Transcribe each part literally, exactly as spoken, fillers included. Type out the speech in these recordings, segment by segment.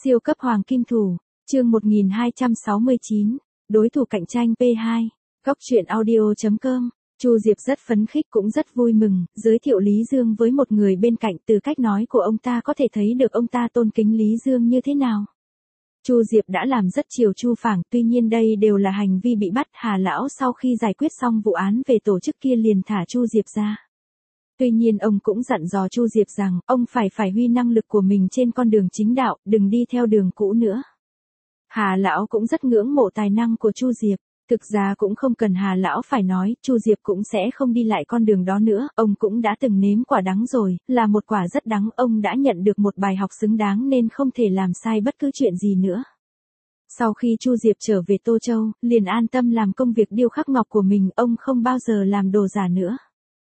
Siêu cấp hoàng kim thủ, chương một nghìn hai trăm sáu mươi chín, đối thủ cạnh tranh pê hai, góc truyện audio chấm com. Chu Diệp rất phấn khích cũng rất vui mừng, giới thiệu Lý Dương với một người bên cạnh, từ cách nói của ông ta có thể thấy được ông ta tôn kính Lý Dương như thế nào. Chu Diệp đã làm rất chiều chu phảng, tuy nhiên đây đều là hành vi bị bắt. Hà lão sau khi giải quyết xong vụ án về tổ chức kia liền thả Chu Diệp ra. Tuy nhiên ông cũng dặn dò Chu Diệp rằng, ông phải phải huy năng lực của mình trên con đường chính đạo, đừng đi theo đường cũ nữa. Hà lão cũng rất ngưỡng mộ tài năng của Chu Diệp. Thực ra cũng không cần Hà lão phải nói, Chu Diệp cũng sẽ không đi lại con đường đó nữa, ông cũng đã từng nếm quả đắng rồi, là một quả rất đắng, ông đã nhận được một bài học xứng đáng nên không thể làm sai bất cứ chuyện gì nữa. Sau khi Chu Diệp trở về Tô Châu, liền an tâm làm công việc điêu khắc ngọc của mình, ông không bao giờ làm đồ giả nữa.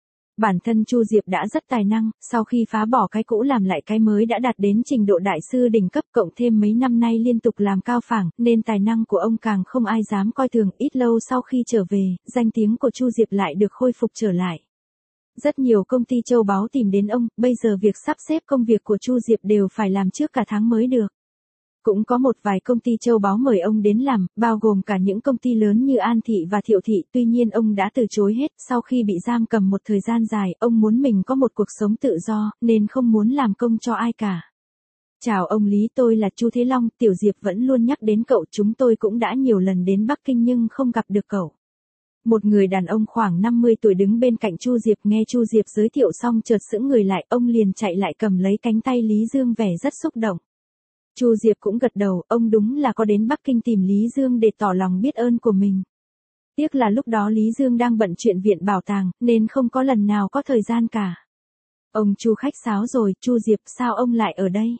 Bản thân Chu Diệp đã rất tài năng, sau khi phá bỏ cái cũ làm lại cái mới đã đạt đến trình độ đại sư đỉnh cấp, cộng thêm mấy năm nay liên tục làm cao phẳng, nên tài năng của ông càng không ai dám coi thường. Ít lâu sau khi trở về, danh tiếng của Chu Diệp lại được khôi phục trở lại. Rất nhiều công ty châu báu tìm đến ông, bây giờ việc sắp xếp công việc của Chu Diệp đều phải làm trước cả tháng mới được. Cũng có một vài công ty châu báu mời ông đến làm, bao gồm cả những công ty lớn như An Thị và Thiệu Thị, tuy nhiên ông đã từ chối hết. Sau khi bị giam cầm một thời gian dài, ông muốn mình có một cuộc sống tự do, nên không muốn làm công cho ai cả. Chào ông Lý, tôi là Chu Thế Long, Tiểu Diệp vẫn luôn nhắc đến cậu, chúng tôi cũng đã nhiều lần đến Bắc Kinh nhưng không gặp được cậu. Một người đàn ông khoảng năm mươi tuổi đứng bên cạnh Chu Diệp, nghe Chu Diệp giới thiệu xong chợt sững người lại, ông liền chạy lại cầm lấy cánh tay Lý Dương vẻ rất xúc động. Chu Diệp cũng gật đầu, ông đúng là có đến Bắc Kinh tìm Lý Dương để tỏ lòng biết ơn của mình. Tiếc là lúc đó Lý Dương đang bận chuyện viện bảo tàng, nên không có lần nào có thời gian cả. Ông Chu khách sáo rồi, Chu Diệp sao ông lại ở đây?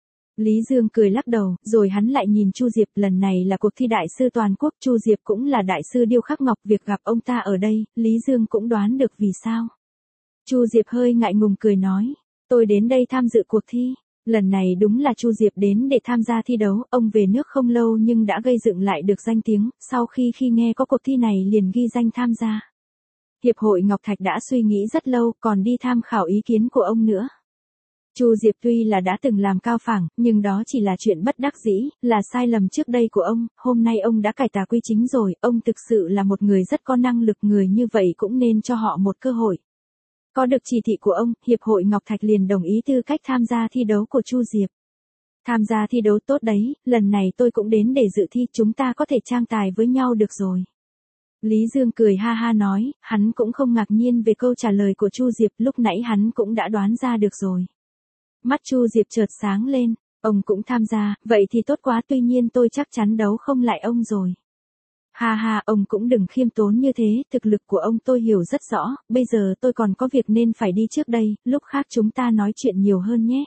Lý Dương cười lắc đầu, rồi hắn lại nhìn Chu Diệp, lần này là cuộc thi đại sư toàn quốc, Chu Diệp cũng là đại sư điêu khắc ngọc, việc gặp ông ta ở đây, Lý Dương cũng đoán được vì sao. Chu Diệp hơi ngại ngùng cười nói, tôi đến đây tham dự cuộc thi. Lần này đúng là Chu Diệp đến để tham gia thi đấu, ông về nước không lâu nhưng đã gây dựng lại được danh tiếng, sau khi khi nghe có cuộc thi này liền ghi danh tham gia. Hiệp hội Ngọc Thạch đã suy nghĩ rất lâu, còn đi tham khảo ý kiến của ông nữa. Chu Diệp tuy là đã từng làm cao phẳng, nhưng đó chỉ là chuyện bất đắc dĩ, là sai lầm trước đây của ông, hôm nay ông đã cải tà quy chính rồi, ông thực sự là một người rất có năng lực, người như vậy cũng nên cho họ một cơ hội. Có được chỉ thị của ông, Hiệp hội Ngọc Thạch liền đồng ý tư cách tham gia thi đấu của Chu Diệp. Tham gia thi đấu tốt đấy, lần này tôi cũng đến để dự thi, chúng ta có thể trang tài với nhau được rồi. Lý Dương cười ha ha nói, hắn cũng không ngạc nhiên về câu trả lời của Chu Diệp, lúc nãy hắn cũng đã đoán ra được rồi. Mắt Chu Diệp chợt sáng lên, ông cũng tham gia, vậy thì tốt quá, tuy nhiên tôi chắc chắn đấu không lại ông rồi. Ha ha, ông cũng đừng khiêm tốn như thế, thực lực của ông tôi hiểu rất rõ, bây giờ tôi còn có việc nên phải đi trước đây, lúc khác chúng ta nói chuyện nhiều hơn nhé.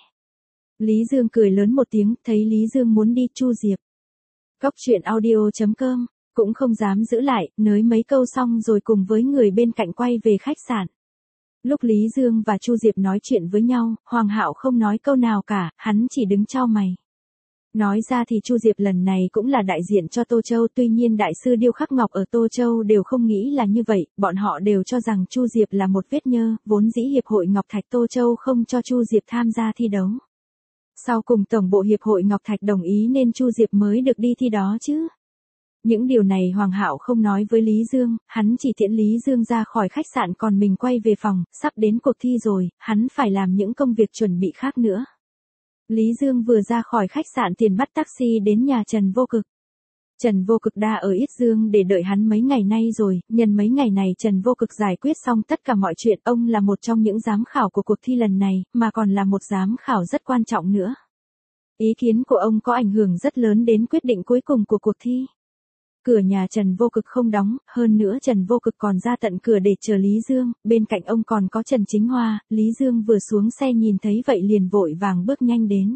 Lý Dương cười lớn một tiếng, thấy Lý Dương muốn đi, Chu Diệp. Góc truyện audio chấm com, cũng không dám giữ lại, nới mấy câu xong rồi cùng với người bên cạnh quay về khách sạn. Lúc Lý Dương và Chu Diệp nói chuyện với nhau, Hoàng Hạo không nói câu nào cả, hắn chỉ đứng chau mày. Nói ra thì Chu Diệp lần này cũng là đại diện cho Tô Châu, tuy nhiên đại sư điêu khắc ngọc ở Tô Châu đều không nghĩ là như vậy, bọn họ đều cho rằng Chu Diệp là một vết nhơ, vốn dĩ Hiệp hội Ngọc Thạch Tô Châu không cho Chu Diệp tham gia thi đấu. Sau cùng Tổng bộ Hiệp hội Ngọc Thạch đồng ý nên Chu Diệp mới được đi thi đó chứ. Những điều này Hoàng Hạo không nói với Lý Dương, hắn chỉ tiễn Lý Dương ra khỏi khách sạn, còn mình quay về phòng, sắp đến cuộc thi rồi, hắn phải làm những công việc chuẩn bị khác nữa. Lý Dương vừa ra khỏi khách sạn tiền bắt taxi đến nhà Trần Vô Cực. Trần Vô Cực đã ở Yết Dương để đợi hắn mấy ngày nay rồi, nhân mấy ngày này Trần Vô Cực giải quyết xong tất cả mọi chuyện, ông là một trong những giám khảo của cuộc thi lần này, mà còn là một giám khảo rất quan trọng nữa. Ý kiến của ông có ảnh hưởng rất lớn đến quyết định cuối cùng của cuộc thi. Cửa nhà Trần Vô Cực không đóng, hơn nữa Trần Vô Cực còn ra tận cửa để chờ Lý Dương, bên cạnh ông còn có Trần Chính Hoa. Lý Dương vừa xuống xe nhìn thấy vậy liền vội vàng bước nhanh đến.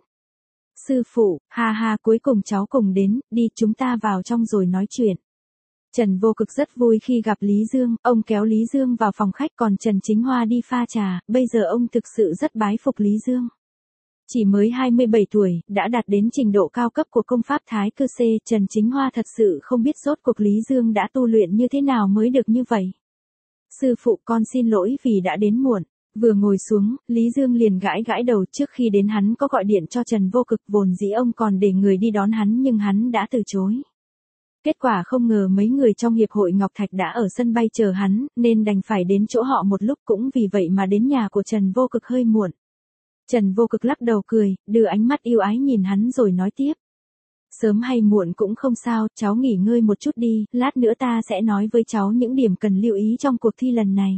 Sư phụ, ha ha, cuối cùng cháu cùng đến, đi chúng ta vào trong rồi nói chuyện. Trần Vô Cực rất vui khi gặp Lý Dương, ông kéo Lý Dương vào phòng khách, còn Trần Chính Hoa đi pha trà, bây giờ ông thực sự rất bái phục Lý Dương. Chỉ mới hai mươi bảy tuổi, đã đạt đến trình độ cao cấp của công pháp Thái Cơ Xê, Trần Chính Hoa thật sự không biết rốt cuộc Lý Dương đã tu luyện như thế nào mới được như vậy. Sư phụ, con xin lỗi vì đã đến muộn. Vừa ngồi xuống, Lý Dương liền gãi gãi đầu. Trước khi đến hắn có gọi điện cho Trần Vô Cực, vốn dĩ ông còn để người đi đón hắn nhưng hắn đã từ chối. Kết quả không ngờ mấy người trong hiệp hội Ngọc Thạch đã ở sân bay chờ hắn, nên đành phải đến chỗ họ một lúc, cũng vì vậy mà đến nhà của Trần Vô Cực hơi muộn. Trần Vô Cực lắc đầu cười, đưa ánh mắt yêu ái nhìn hắn rồi nói tiếp. Sớm hay muộn cũng không sao, cháu nghỉ ngơi một chút đi, lát nữa ta sẽ nói với cháu những điểm cần lưu ý trong cuộc thi lần này.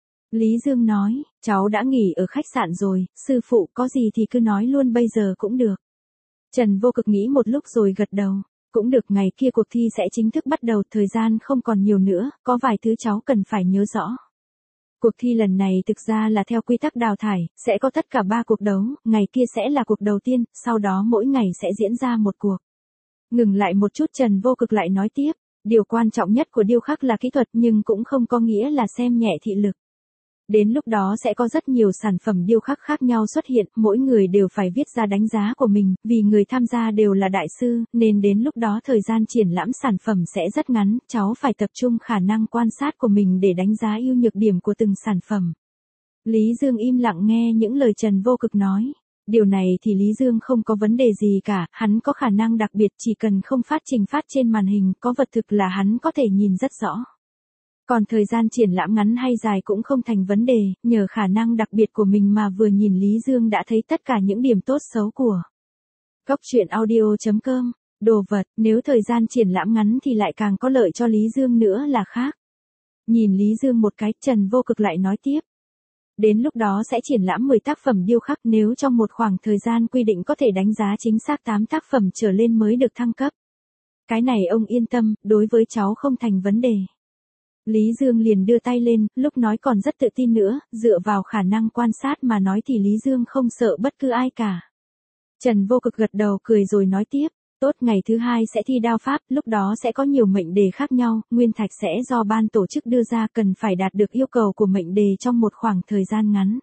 Lý Dương nói, cháu đã nghỉ ở khách sạn rồi, sư phụ có gì thì cứ nói luôn bây giờ cũng được. Trần Vô Cực nghĩ một lúc rồi gật đầu. Cũng được, ngày kia cuộc thi sẽ chính thức bắt đầu, thời gian không còn nhiều nữa, có vài thứ cháu cần phải nhớ rõ. Cuộc thi lần này thực ra là theo quy tắc đào thải, sẽ có tất cả ba cuộc đấu, ngày kia sẽ là cuộc đầu tiên, sau đó mỗi ngày sẽ diễn ra một cuộc. Ngừng lại một chút, Trần Vô Cực lại nói tiếp, điều quan trọng nhất của điêu khắc là kỹ thuật, nhưng cũng không có nghĩa là xem nhẹ thị lực. Đến lúc đó sẽ có rất nhiều sản phẩm điêu khắc khác nhau xuất hiện, mỗi người đều phải viết ra đánh giá của mình, vì người tham gia đều là đại sư, nên đến lúc đó thời gian triển lãm sản phẩm sẽ rất ngắn, cháu phải tập trung khả năng quan sát của mình để đánh giá ưu nhược điểm của từng sản phẩm. Lý Dương im lặng nghe những lời Trần Vô Cực nói. Điều này thì Lý Dương không có vấn đề gì cả, hắn có khả năng đặc biệt, chỉ cần không phát trình phát trên màn hình, có vật thực là hắn có thể nhìn rất rõ. Còn thời gian triển lãm ngắn hay dài cũng không thành vấn đề, nhờ khả năng đặc biệt của mình mà vừa nhìn Lý Dương đã thấy tất cả những điểm tốt xấu của. Góc truyện audio chấm com, đồ vật, nếu thời gian triển lãm ngắn thì lại càng có lợi cho Lý Dương nữa là khác. Nhìn Lý Dương một cái, Trần Vô Cực lại nói tiếp. Đến lúc đó sẽ triển lãm mười tác phẩm điêu khắc, nếu trong một khoảng thời gian quy định có thể đánh giá chính xác tám tác phẩm trở lên mới được thăng cấp. Cái này ông yên tâm, đối với cháu không thành vấn đề. Lý Dương liền đưa tay lên, lúc nói còn rất tự tin nữa, dựa vào khả năng quan sát mà nói thì Lý Dương không sợ bất cứ ai cả. Trần Vô Cực gật đầu cười rồi nói tiếp, tốt, ngày thứ hai sẽ thi đao pháp, lúc đó sẽ có nhiều mệnh đề khác nhau, nguyên thạch sẽ do ban tổ chức đưa ra, cần phải đạt được yêu cầu của mệnh đề trong một khoảng thời gian ngắn.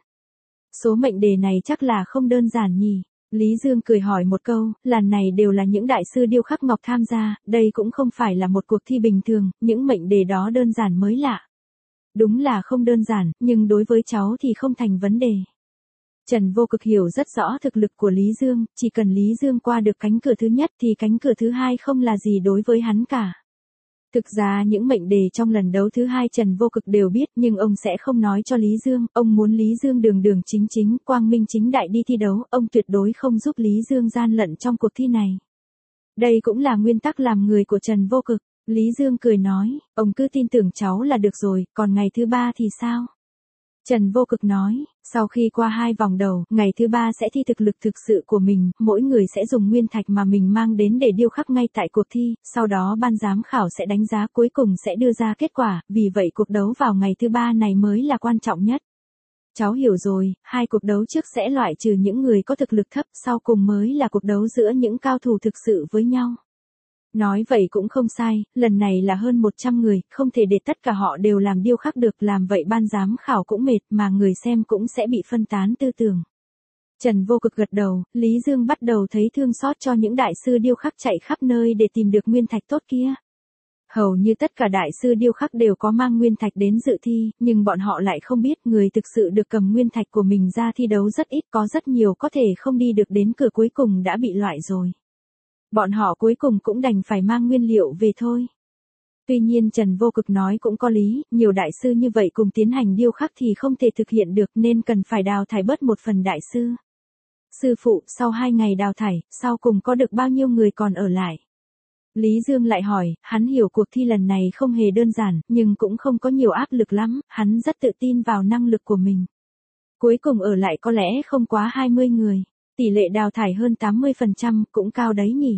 Số mệnh đề này chắc là không đơn giản nhỉ? Lý Dương cười hỏi một câu, lần này đều là những đại sư điêu khắc ngọc tham gia, đây cũng không phải là một cuộc thi bình thường, những mệnh đề đó đơn giản mới lạ. Đúng là không đơn giản, nhưng đối với cháu thì không thành vấn đề. Trần Vô Cực hiểu rất rõ thực lực của Lý Dương, chỉ cần Lý Dương qua được cánh cửa thứ nhất thì cánh cửa thứ hai không là gì đối với hắn cả. Thực ra những mệnh đề trong lần đấu thứ hai Trần Vô Cực đều biết, nhưng ông sẽ không nói cho Lý Dương, ông muốn Lý Dương đường đường chính chính, quang minh chính đại đi thi đấu, ông tuyệt đối không giúp Lý Dương gian lận trong cuộc thi này. Đây cũng là nguyên tắc làm người của Trần Vô Cực. Lý Dương cười nói, ông cứ tin tưởng cháu là được rồi, còn ngày thứ ba thì sao? Trần Vô Cực nói, sau khi qua hai vòng đầu, ngày thứ ba sẽ thi thực lực thực sự của mình, mỗi người sẽ dùng nguyên thạch mà mình mang đến để điêu khắc ngay tại cuộc thi, sau đó ban giám khảo sẽ đánh giá, cuối cùng sẽ đưa ra kết quả, vì vậy cuộc đấu vào ngày thứ ba này mới là quan trọng nhất. Cháu hiểu rồi, hai cuộc đấu trước sẽ loại trừ những người có thực lực thấp, sau cùng mới là cuộc đấu giữa những cao thủ thực sự với nhau. Nói vậy cũng không sai, lần này là hơn một trăm người, không thể để tất cả họ đều làm điêu khắc được, làm vậy ban giám khảo cũng mệt mà người xem cũng sẽ bị phân tán tư tưởng. Trần Vô Cực gật đầu, Lý Dương bắt đầu thấy thương xót cho những đại sư điêu khắc chạy khắp nơi để tìm được nguyên thạch tốt kia. Hầu như tất cả đại sư điêu khắc đều có mang nguyên thạch đến dự thi, nhưng bọn họ lại không biết người thực sự được cầm nguyên thạch của mình ra thi đấu rất ít, có rất nhiều có thể không đi được đến cửa cuối cùng đã bị loại rồi. Bọn họ cuối cùng cũng đành phải mang nguyên liệu về thôi. Tuy nhiên Trần Vô Cực nói cũng có lý, nhiều đại sư như vậy cùng tiến hành điêu khắc thì không thể thực hiện được nên cần phải đào thải bớt một phần đại sư. Sư phụ, sau hai ngày đào thải, sau cùng có được bao nhiêu người còn ở lại? Lý Dương lại hỏi, hắn hiểu cuộc thi lần này không hề đơn giản, nhưng cũng không có nhiều áp lực lắm, hắn rất tự tin vào năng lực của mình. Cuối cùng ở lại có lẽ không quá hai mươi người. Tỷ lệ đào thải hơn tám mươi phần trăm, cũng cao đấy nhỉ.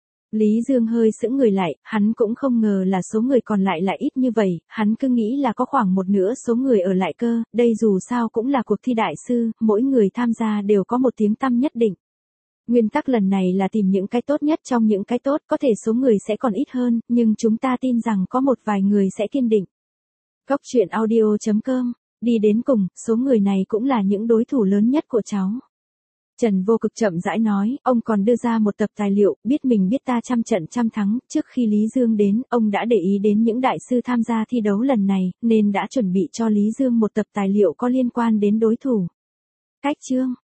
Lý Dương hơi sững người lại, hắn cũng không ngờ là số người còn lại lại ít như vậy, hắn cứ nghĩ là có khoảng một nửa số người ở lại cơ, đây dù sao cũng là cuộc thi đại sư, mỗi người tham gia đều có một tiếng tăm nhất định. Nguyên tắc lần này là tìm những cái tốt nhất trong những cái tốt, có thể số người sẽ còn ít hơn, nhưng chúng ta tin rằng có một vài người sẽ kiên định. Góc truyện audio chấm com, đi đến cùng, số người này cũng là những đối thủ lớn nhất của cháu. Trần Vô Cực chậm rãi nói, ông còn đưa ra một tập tài liệu, biết mình biết ta trăm trận trăm thắng, trước khi Lý Dương đến, ông đã để ý đến những đại sư tham gia thi đấu lần này, nên đã chuẩn bị cho Lý Dương một tập tài liệu có liên quan đến đối thủ. Cách chương